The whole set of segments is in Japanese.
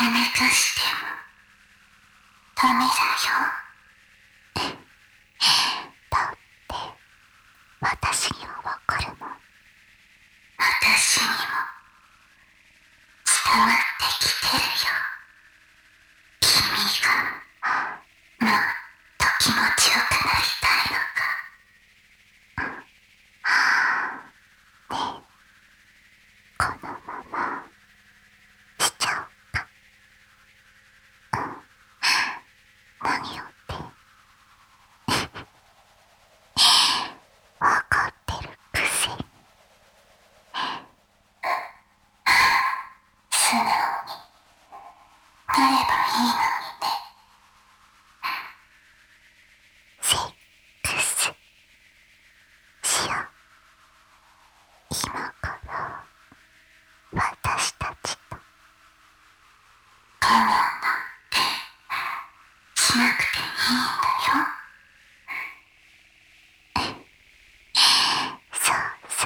ダメとしてもダメだよ。 だって私にはわかるもん。 私にも伝わってきてるよ。君がもっと気持ちよくなりたいのか。 ねえ、このまましちゃおうか。何よってわかってるくせに。 素直になればいいのにね。 セックスしよう。今から私たちと。 我慢なんてしなくていいんだよ。 そうそう。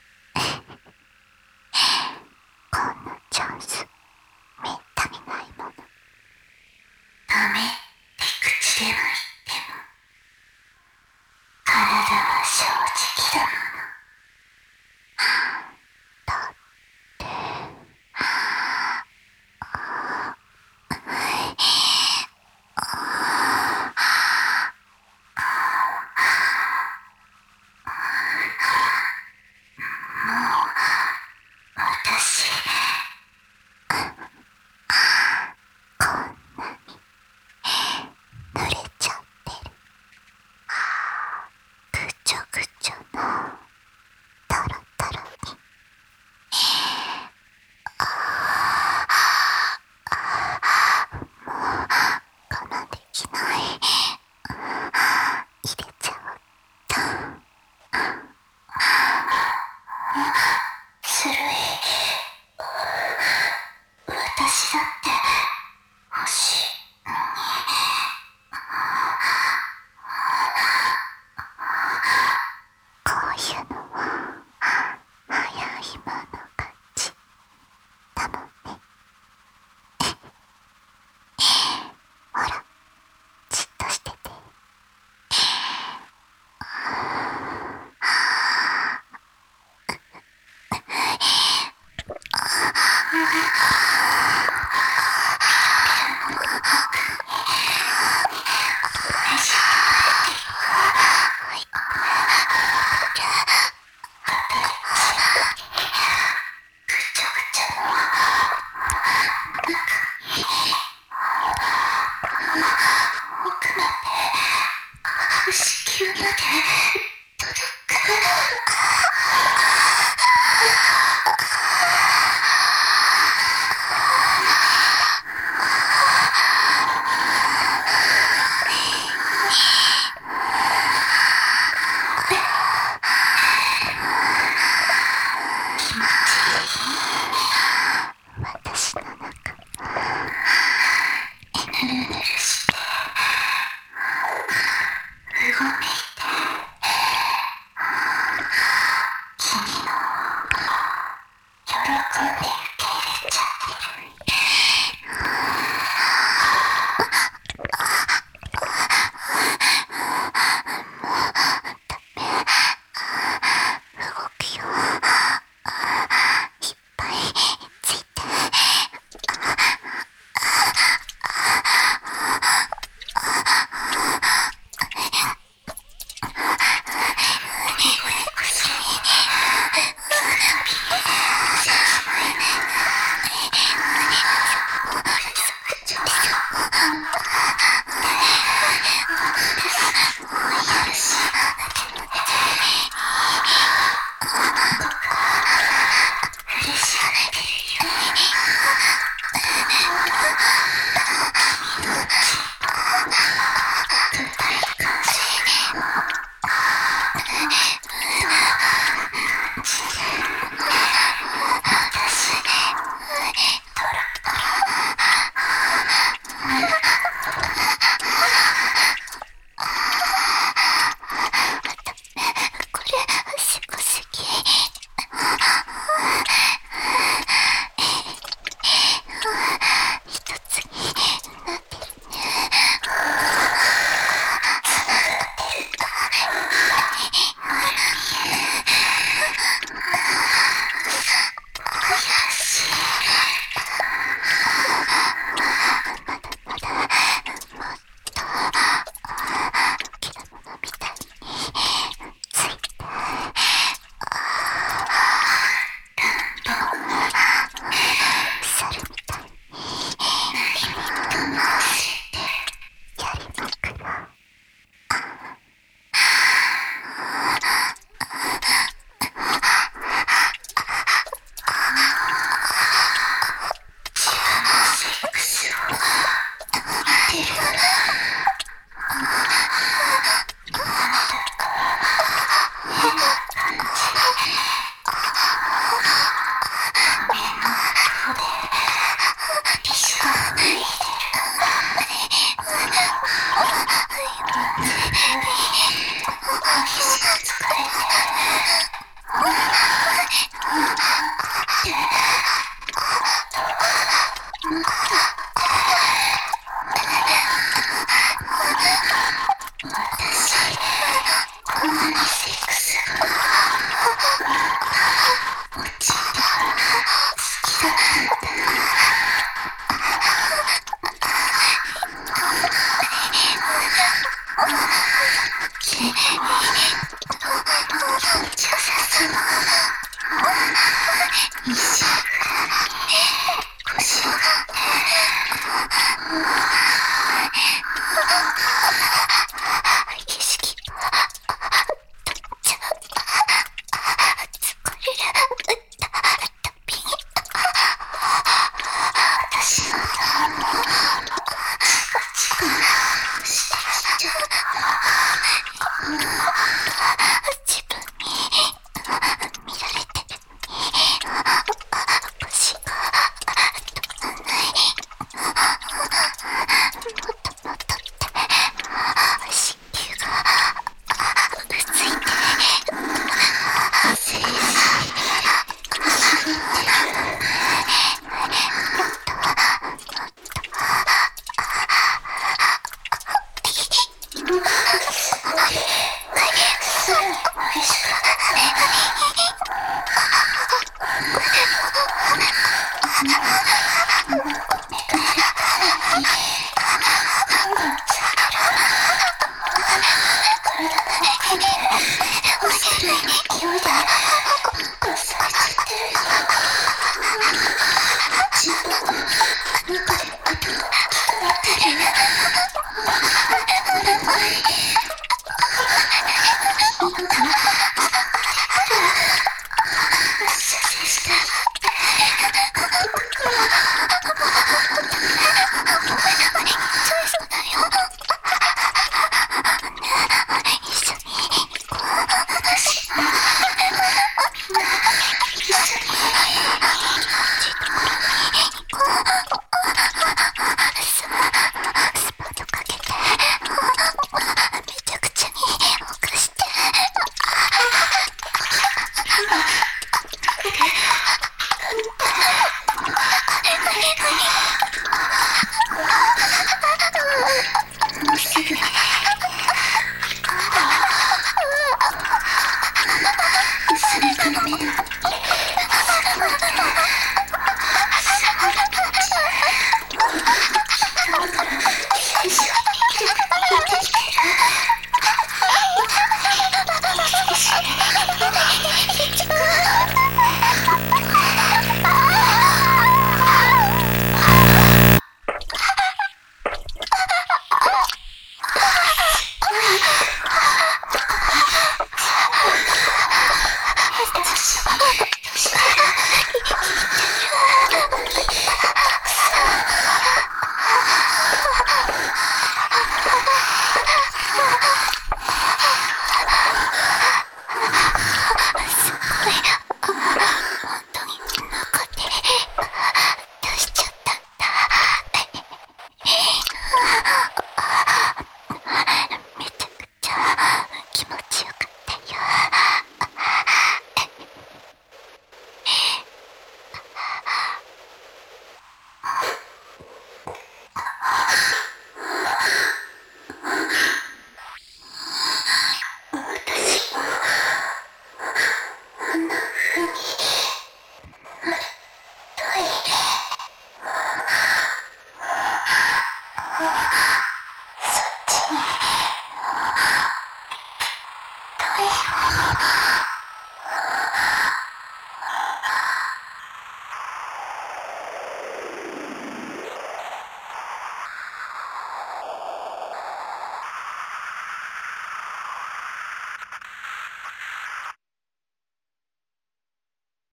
こんなチャンスめったにないもの。 ダメって口では言っても体は正直だもの。 だって私こんなに濡れちゃってる。ぐちょぐちょのトロトロに。もう我慢できない。入れちゃおうと。 ずるい。私だって欲しいのに。 こういうのは早いもの勝ちだもんね。ほら、じっとしてて。 ぐちょぐちょの奥まで子宮まで届く。 私の中ぬるぬるしてうごめいて、君の喜んで受け入れちゃってる。 動くよ。いっぱいついて。 限